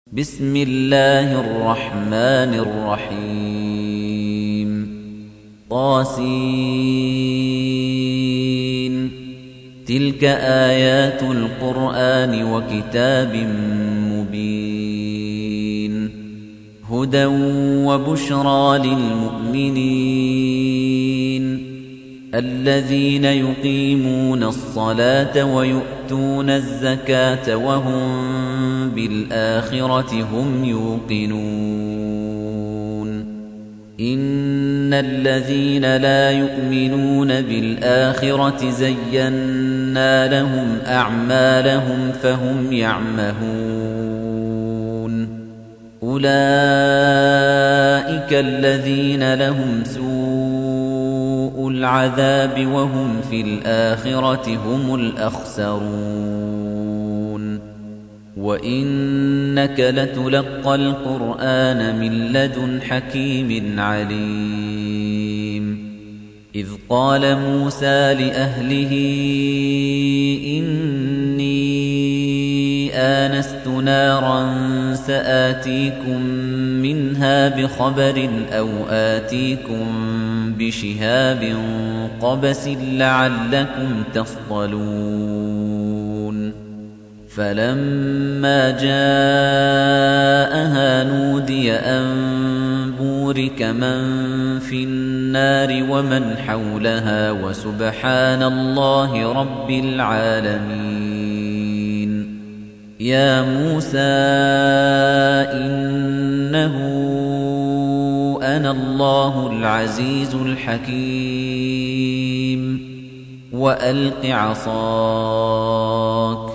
بسم الله الرحمن الرحيم طاسين تلك آيات القرآن وكتاب مبين هدى وبشرى للمؤمنين الذين يقيمون الصلاة ويؤتون الزكاة وهم بالآخرة هم يوقنون إن الذين لا يؤمنون بالآخرة زينا لهم أعمالهم فهم يعمهون أولئك الذين لهم سوء العذاب وهم في الآخرة هم الأخسرون وإنك لتلقى القرآن من لدن حكيم عليم إذ قال موسى لأهله إني آنست نارا سآتيكم منها بخبر أو آتيكم بشهاب قبس لعلكم تصطلون فلما جاءها نودي أن بورك من في النار ومن حولها وسبحان الله رب العالمين يا موسى إنه أنا الله العزيز الحكيم وألق عصاك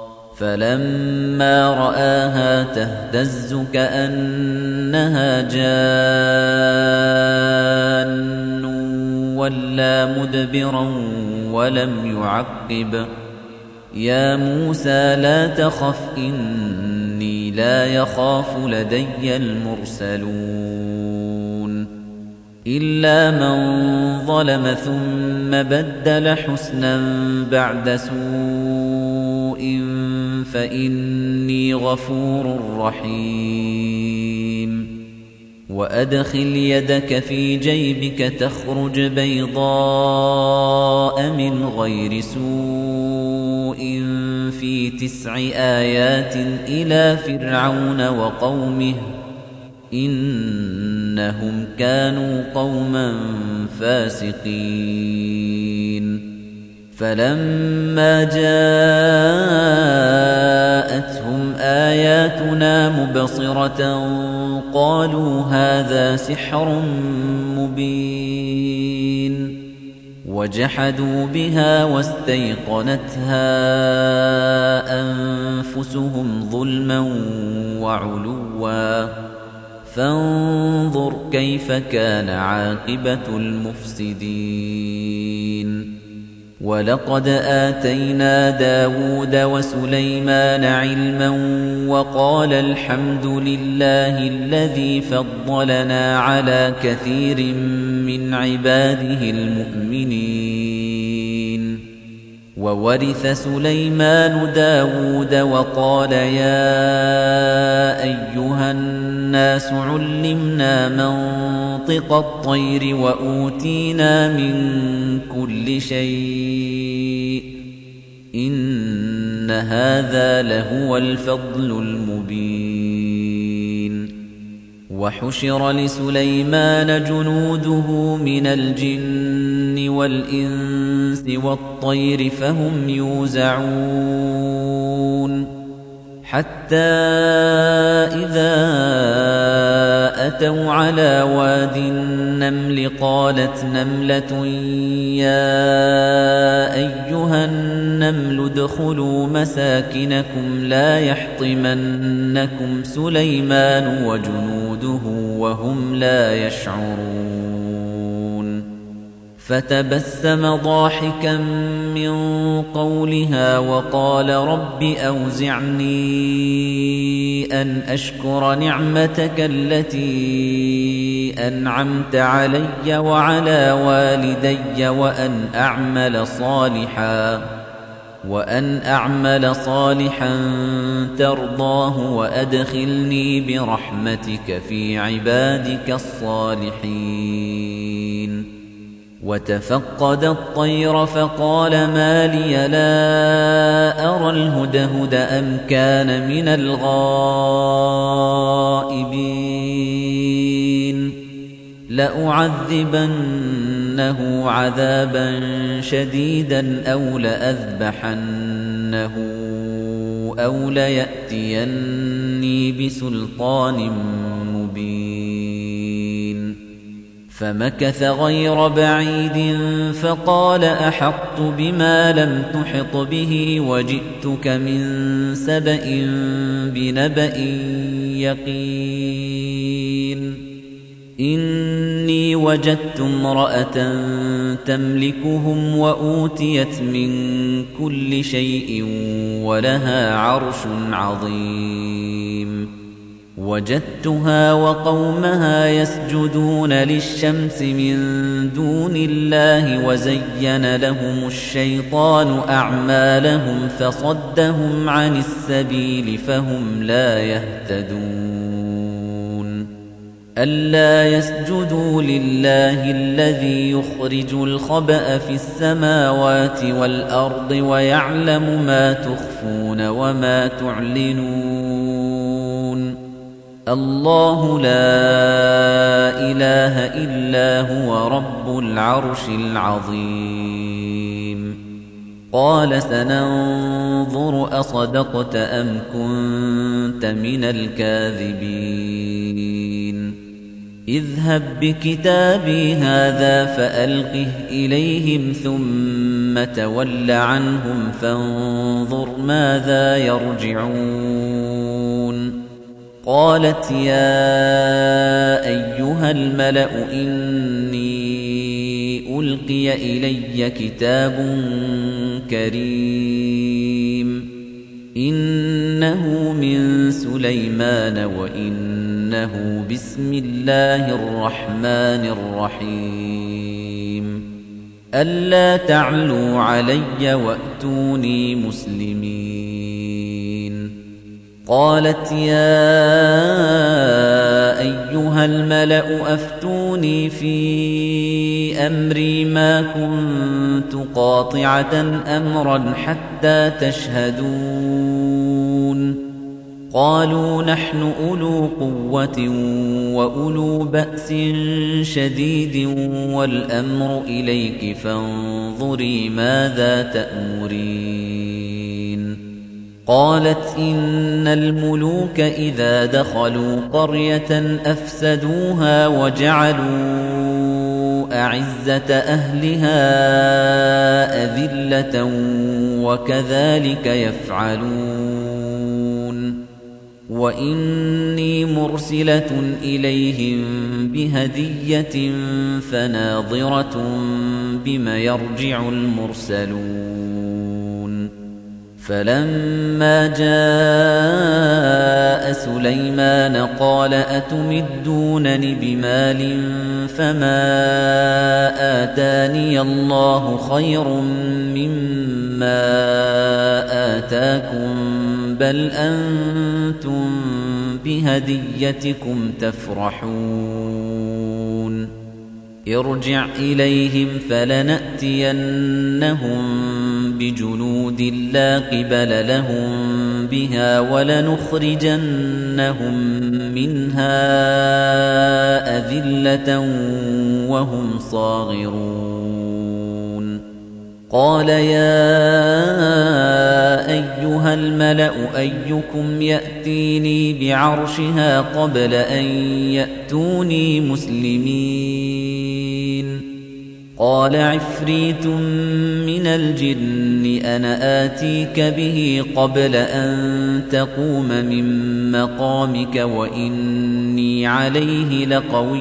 فلما رآها تهتز كأنها جان ولا مدبرا ولم يعقب يا موسى لا تخف إني لا يخاف لدي المرسلون إلا من ظلم ثم بدل حسنا بعد سوء فإني غفور رحيم وأدخل يدك في جيبك تخرج بيضاء من غير سوء في 9 آيات إلى فرعون وقومه إنهم كانوا قوما فاسقين فلما جاءتهم آياتنا مبصرة قالوا هذا سحر مبين وجحدوا بها واستيقنتها أنفسهم ظلما وعلوا فانظر كيف كان عاقبة المفسدين ولقد آتينا داود وسليمان علما وقال الحمد لله الذي فضلنا على كثير من عباده المؤمنين وورث سليمان داود وقال يا أيها الناس علمنا منطق الطير وأوتينا من كل شيء إن هذا لهو الفضل المبين وحشر لسليمان جنوده من الجن والإنس والطير فهم يوزعون حتى إذا أتوا على واد النمل قالت نملة يا أيها النمل ادخلوا مساكنكم لا يحطمنكم سليمان وجنوده وهم لا يشعرون فتبسم ضاحكا من قولها وقال رب أوزعني أن أشكر نعمتك التي أنعمت علي وعلى والدي وأن أعمل صالحا وأن أعمل صالحا ترضاه وأدخلني برحمتك في عبادك الصالحين وتفقد الطير فقال ما لي لا أرى الهدهد أم كان من الغائبين لأعذبنه عذابا شديدا أو لأذبحنه أو ليأتيني بسلطان مبين فمكث غير بعيد فقال أحطت بما لم تحط به وجئتك من سبأ بنبأ يقين إني وجدت امرأة تملكهم وأوتيت من كل شيء ولها عرش عظيم وجدتها وقومها يسجدون للشمس من دون الله وزين لهم الشيطان أعمالهم فصدهم عن السبيل فهم لا يهتدون ألا يسجدوا لله الذي يخرج الخبأ في السماوات والأرض ويعلم ما تخفون وما تعلنون الله لا إله إلا هو رب العرش العظيم قال سننظر أصدقت أم كنت من الكاذبين اذهب بكتابي هذا فألقه إليهم ثم تول عنهم فانظر ماذا يرجعون قالت يا أيها الملأ إني ألقي إلي كتاب كريم إنه من سليمان وإنه بسم الله الرحمن الرحيم ألا تعلوا علي وأتوني مسلمين قالت يا أيها الملأ أفتوني في أمري ما كنت قاطعة أمرا حتى تشهدون قالوا نحن أولو قوة وأولو بأس شديد والأمر إليك فانظري ماذا تأمرين قالت إن الملوك إذا دخلوا قرية أفسدوها وجعلوا أعزة أهلها أذلة وكذلك يفعلون وإني مرسلة إليهم بهدية فناظرة بم يرجع المرسلون فلما جاء سليمان قال أتمدونني بمال فما آتاني الله خير مما آتاكم بل أنتم بهديتكم تفرحون ارجع إليهم فلنأتينهم بجنود لا قبل لهم بها ولنخرجنهم منها أذلة وهم صاغرون قال يا أيها الملأ أيكم يأتيني بعرشها قبل أن يأتوني مسلمين قال عفريت من الجن أنا آتيك به قبل أن تقوم من مقامك وإني عليه لقوي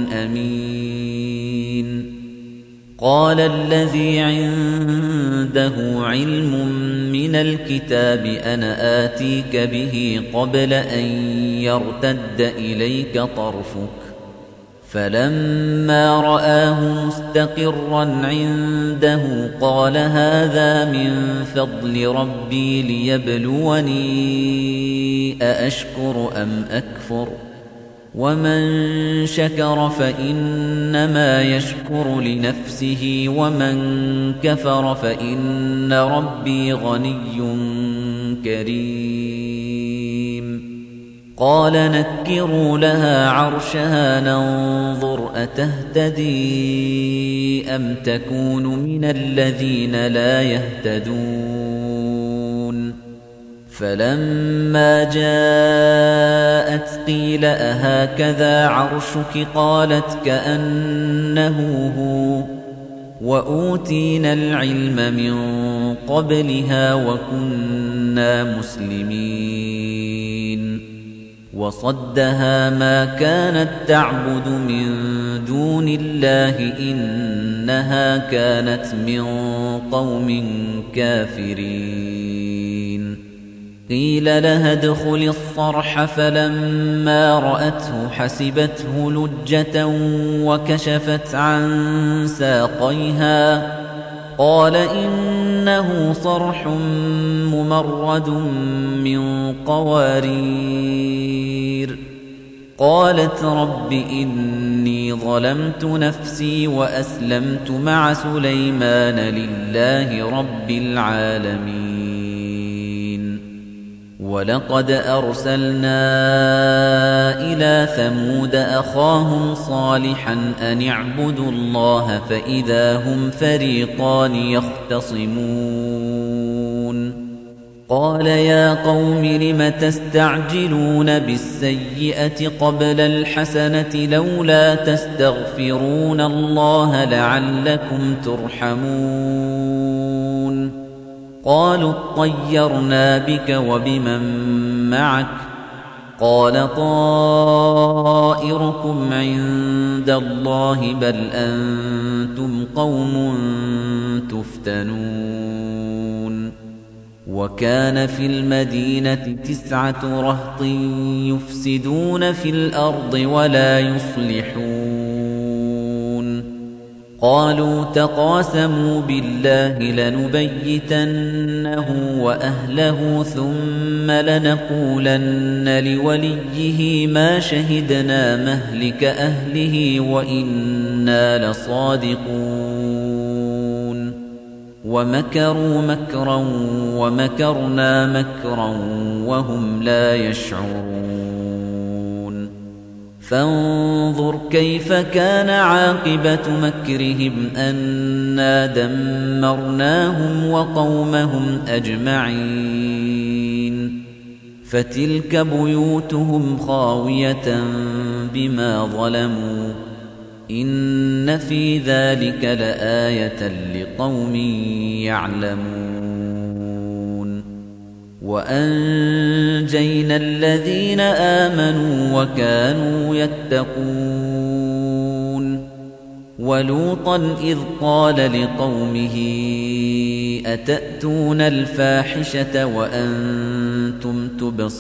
أمين قال الذي عنده علم من الكتاب أنا آتيك به قبل أن يرتد إليك طرفك فَلَمَّا رَآهُ مُسْتَقِرًّا عِندَهُ قَالَ هَذَا مِن فَضْلِ رَبِّي لِيَبْلُوَنِي أَأَشْكُرُ أَمْ أَكْفُرُ وَمَن شَكَرَ فَإِنَّمَا يَشْكُرُ لِنَفْسِهِ وَمَن كَفَرَ فَإِنَّ رَبِّي غَنِيٌّ كَرِيمٌ قَالَ نَكِّرُوا لَهَا عَرْشَهَا نَنظُرْ أَتَهْتَدِي أَمْ تَكُونُ مِنَ الَّذِينَ لَا يَهْتَدُونَ فَلَمَّا جَاءَتْ قِيلَ أَهَكَذَا عَرْشُكِ قَالَتْ كَأَنَّهُ هُوَ وَأُوتِينَا الْعِلْمَ مِن قَبْلِهَا وَكُنَّا مُسْلِمِينَ وَصَدَّهَا ما كانت تعبد من دون الله إنها كانت من قوم كافرين قيل لها ادخل الصرح فلما رأته حسبته لجة وكشفت عن ساقيها قال إنه صرح ممرد من قوارير قالت رب إني ظلمت نفسي وأسلمت مع سليمان لله رب العالمين ولقد أرسلنا إلى ثمود أخاهم صالحا أن اعبدوا الله فإذا هم فريقان يختصمون قال يا قوم لم تستعجلون بالسيئة قبل الحسنة لولا تستغفرون الله لعلكم ترحمون قالوا اطيرنا بك وبمن معك قال طائركم عند الله بل أنتم قوم تفتنون وكان في المدينة 9 رهط يفسدون في الأرض ولا يصلحون قالوا تقاسموا بالله لنبيتنه وأهله ثم لنقولن لوليه ما شهدنا مهلك أهله وإنا لصادقون ومكروا مكرا ومكرنا مكرا وهم لا يشعرون فانظر كيف كان عاقبة مكرهم أنا دمرناهم وقومهم أجمعين فتلك بيوتهم خاوية بما ظلموا إن في ذلك لآية لقوم يعلمون وأنجينا الذين آمنوا وكانوا يتقون ولوطا إذ قال لقومه أتأتون الفاحشة وأنتم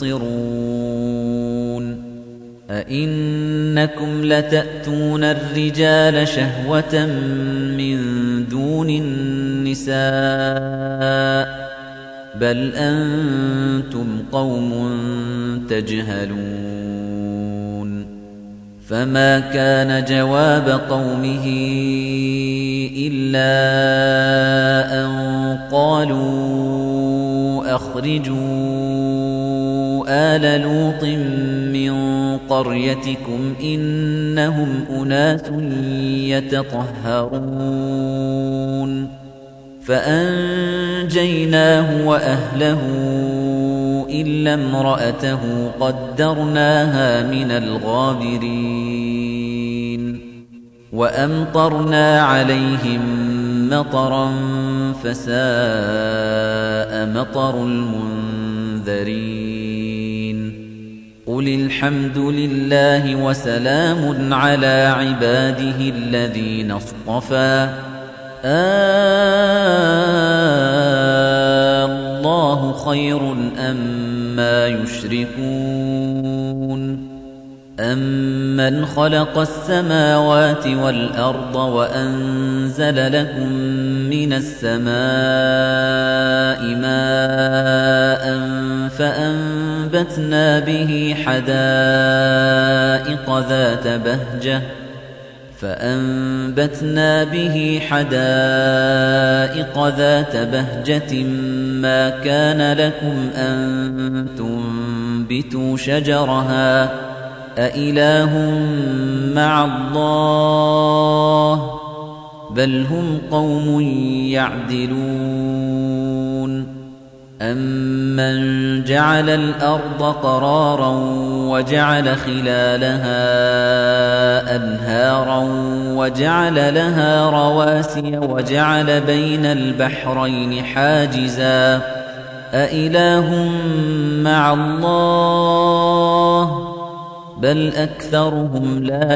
تبصرون أئنكم لتأتون الرجال شهوة من دون النساء بل أنتم قوم تجهلون فما كان جواب قومه إلا أن قالوا أخرجوا آل لوط من قريتكم إنهم أناس يتطهرون فأنجيناه وأهله إلا امرأته قدرناها من الغابرين وأمطرنا عليهم مطرا فساء مطر المنذرين قل الحمد لله وسلام على عباده الذين اصطفى الله خير أما يشركون أَمَّنْ خَلَقَ السَّمَاوَاتِ وَالْأَرْضَ وَأَنزَلَ لَكُم مِّنَ السَّمَاءِ مَاءً فَأَنبَتْنَا به حدائق ذات بهجة ما كان لكم أن تنبتوا شجرها أإله مع الله بل هم قوم يعدلون أَمَّنْ جَعَلَ الْأَرْضَ قَرَارًا وَجَعَلَ خِلَالَهَا أَنْهَارًا وَجَعَلَ لَهَا رَوَاسِيَ وَجَعَلَ بَيْنَ الْبَحْرَيْنِ حَاجِزًا أَإِلَٰهٌ مَّعَ اللَّهِ بَلْ أَكْثَرُهُمْ لَا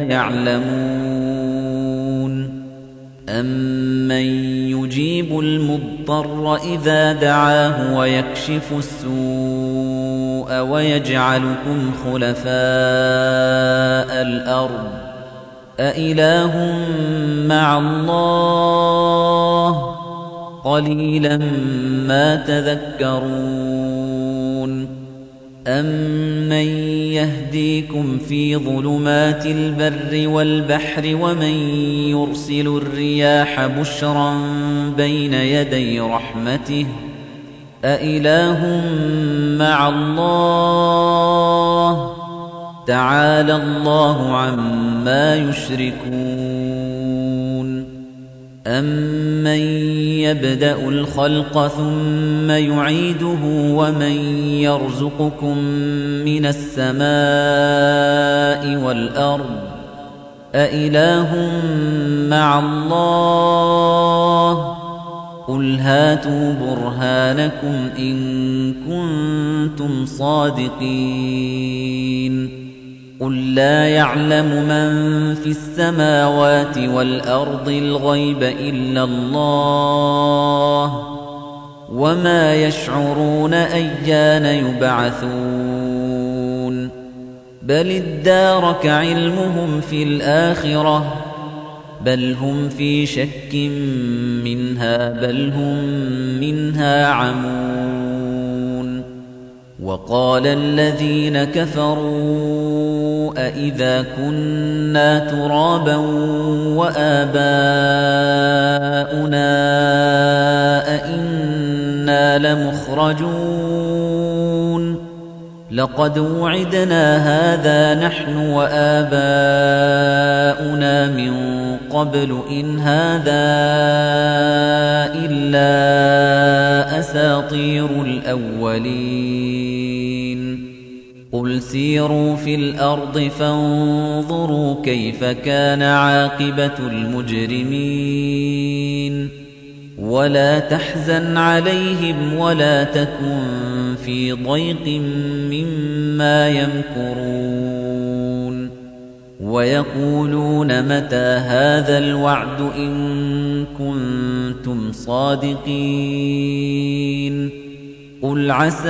يَعْلَمُونَ أَمَّن يُجِيبُ الْمُضْطَرَّ إِذَا دَعَاهُ وَيَكْشِفُ السُّوءَ وَيَجْعَلُكُمْ خُلَفَاءَ الْأَرْضِ أَإِلَٰهٌ مَّعَ اللَّهِ قَلِيلًا مَّا تَذَكَّرُونَ أَمَّن يَهْدِيكُمْ فِي ظُلُمَاتِ الْبَرِّ وَالْبَحْرِ وَمَن يُرْسِلُ الرِّيَاحَ بُشْرًا بَيْنَ يَدَيْ رَحْمَتِهِ أَإِلَٰهٌ مَّعَ اللَّهِ تَعَالَى اللَّهُ عَمَّا يُشْرِكُونَ أَمَّن يَبْدَأُ الْخَلْقَ ثُمَّ يُعِيدُهُ وَمَن يَرْزُقُكُم مِّنَ السَّمَاءِ وَالْأَرْضِ أَإِلَٰهٌ مَّعَ اللَّهِ قُلْ هَاتُوا بُرْهَانَكُمْ إِن كُنتُمْ صَادِقِينَ قُل لَّا يَعْلَمُ مَن فِي السَّمَاوَاتِ وَالْأَرْضِ الْغَيْبَ إِلَّا اللَّهُ وَمَا يَشْعُرُونَ أَيَّانَ يُبْعَثُونَ بَلِ ادَّارَكَ عِلْمُهُمْ فِي الْآخِرَةِ بَلْ هُمْ فِي شَكٍّ مِّنْهَا بَلْ هُم مِّنْهَا عَمُونَ وَقَالَ الَّذِينَ كَفَرُوا أَإِذَا كُنَّا تُرَابًا وَآبَاؤُنَا أَإِنَّا لَمُخْرَجُونَ لَقَدْ وُعِدْنَا هَذَا نَحْنُ وَآبَاؤُنَا مِن قَبْلُ إِنْ هَذَا إِلَّا أَسَاطِيرُ الْأَوَّلِينَ قُلْ سِيرُوا فِي الْأَرْضِ فَانظُرُوا كَيْفَ كَانَ عَاقِبَةُ الْمُجْرِمِينَ وَلَا تَحْزَنْ عَلَيْهِمْ وَلَا تَكُنْ فِي ضَيْقٍ مِّمَّا يَمْكُرُونَ وَيَقُولُونَ مَتَى هَذَا الْوَعْدُ إِن كُنتُمْ صَادِقِينَ قُلْ عَسَىٰ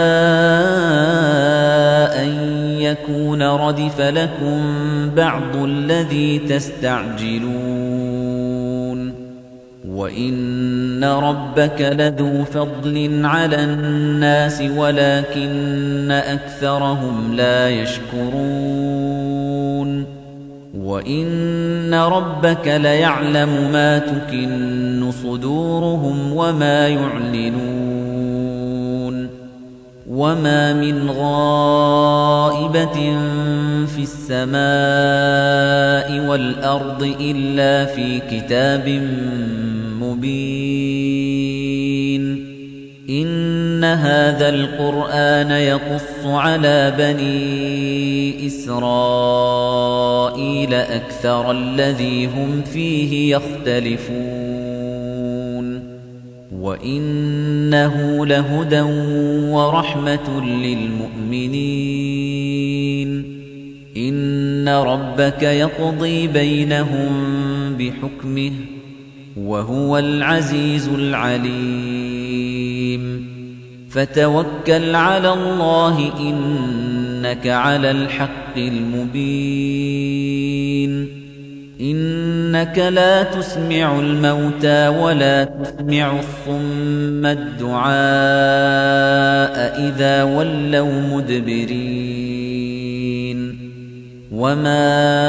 أَن يَكُونَ رَدِفَ لَكُم بَعْضُ الَّذِي تَسْتَعْجِلُونَ وَإِنَّ رَبَّكَ لَذُو فَضْلٍ عَلَى النَّاسِ وَلَكِنَّ أَكْثَرَهُمْ لَا يَشْكُرُونَ وَإِنَّ رَبَّكَ لَيَعْلَمُ مَا تُكِنُّ صُدُورُهُمْ وَمَا يُعْلِنُونَ وَمَا مِنْ غَائِبَةٍ فِي السَّمَاءِ وَالْأَرْضِ إِلَّا فِي كِتَابٍ مُبِينٍ إِنَّ هَذَا الْقُرْآنَ يَقُصُّ عَلَى بَنِي إِسْرَائِيلَ أَكْثَرَ الَّذِي هُمْ فِيهِ يَخْتَلِفُونَ وَإِنَّهُ لَهُدًى وَرَحْمَةٌ لِّلْمُؤْمِنِينَ إِنَّ رَبَّكَ يَقْضِي بَيْنَهُم بِحُكْمِهِ وَهُوَ الْعَزِيزُ الْعَلِيمُ فَتَوَكَّلْ عَلَى اللَّهِ إِنَّكَ إنك على الحق المبين إنك لا تسمع الموتى ولا تسمع الصم الدعاء إذا ولوا مدبرين وما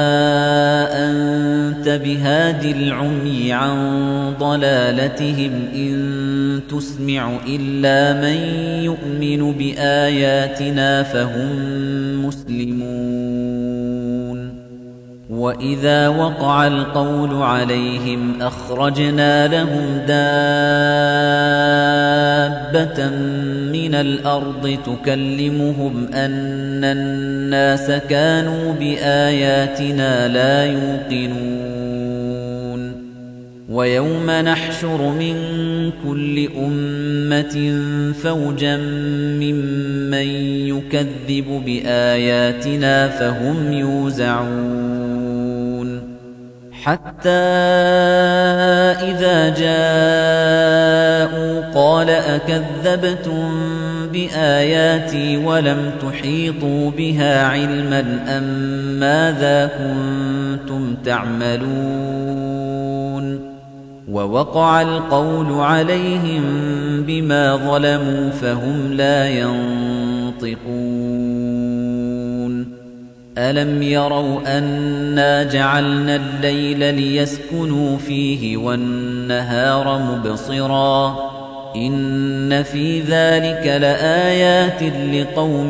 أنت بهاد العمي عن ضلالتهم إن تسمع إلا من يؤمن بآياتنا فهم مسلمون وإذا وقع القول عليهم أخرجنا لهم دابة من الأرض تكلمهم أن الناس كانوا بآياتنا لا يوقنون ويوم نحشر من كل أمة فوجا ممن يكذب بآياتنا فهم يوزعون حتى إذا جاءوا قال أكذبتم بآياتي ولم تحيطوا بها علما أم ماذا كنتم تعملون ووقع القول عليهم بما ظلموا فهم لا ينطقون ألم يروا أنا جعلنا الليل ليسكنوا فيه والنهار مبصرا إن في ذلك لآيات لقوم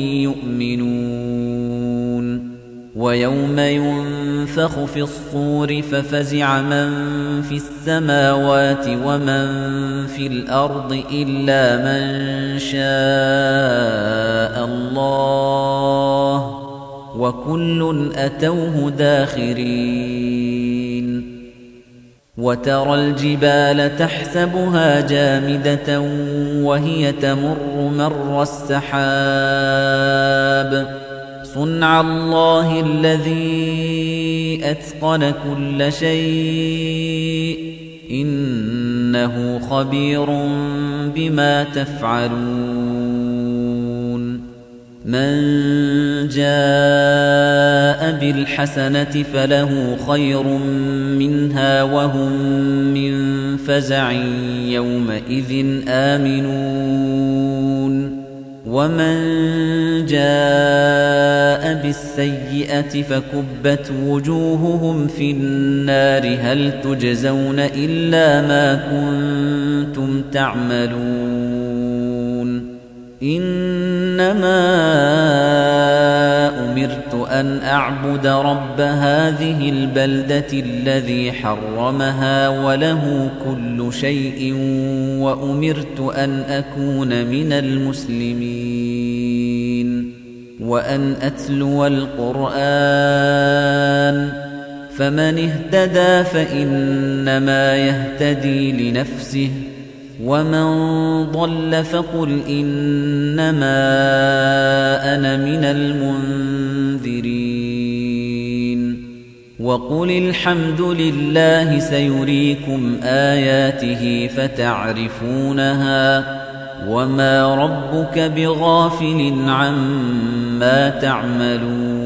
يؤمنون ويوم ينفخ في الصور ففزع من في السماوات ومن في الأرض إلا من شاء الله وكل أتوه داخرين وترى الجبال تحسبها جامدة وهي تمر مر السحاب صنع الله الذي أتقن كل شيء إنه خبير بما تفعلون من جاء بالحسنة فله خير منها وهم من فزع يومئذ آمنون ومن جاء بالسيئة فكبت وجوههم في النار هل تجزون إلا ما كنتم تعملون إنما أمرت أن أعبد رب هذه البلدة الذي حرمها وله كل شيء وأمرت أن أكون من المسلمين وأن أتلو القرآن فمن اهتدى فإنما يهتدي لنفسه ومن ضل فقل إنما أنا من المنذرين وقل الحمد لله سيريكم آياته فتعرفونها وما ربك بغافل عما تعملون